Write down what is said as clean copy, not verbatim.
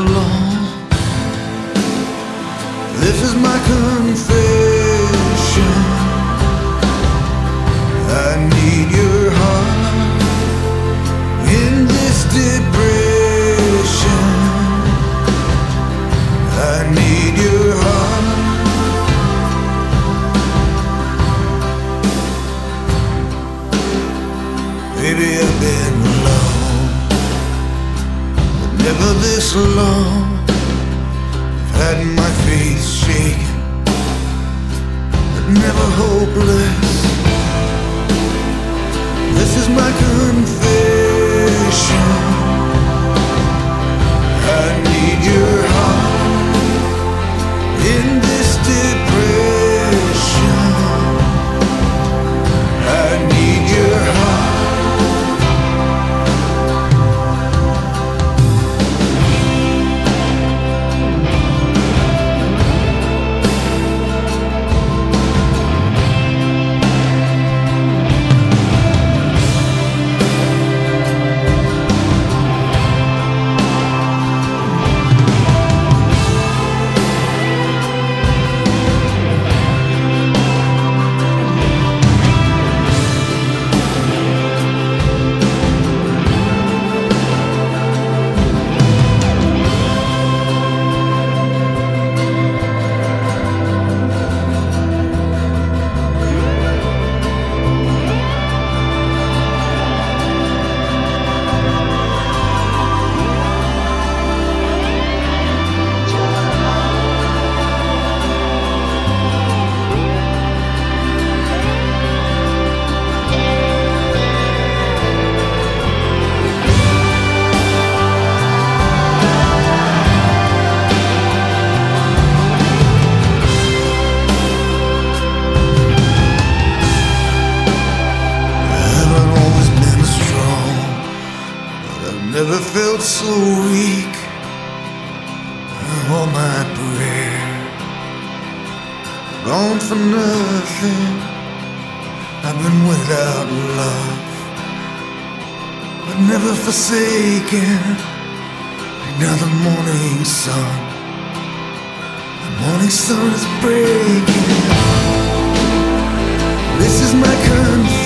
alone. This is my confession. I need your heart in this depression. I need your heart. Baby, I've been alone, but never this long. I've had my faith shaken, but never hopeless. This is my confession. I need your heart in this depression. I need your heart. Never felt so weak. All my prayer gone for nothing. I've been without love, but never forsaken. Now the morning sun is breaking. This is my confession.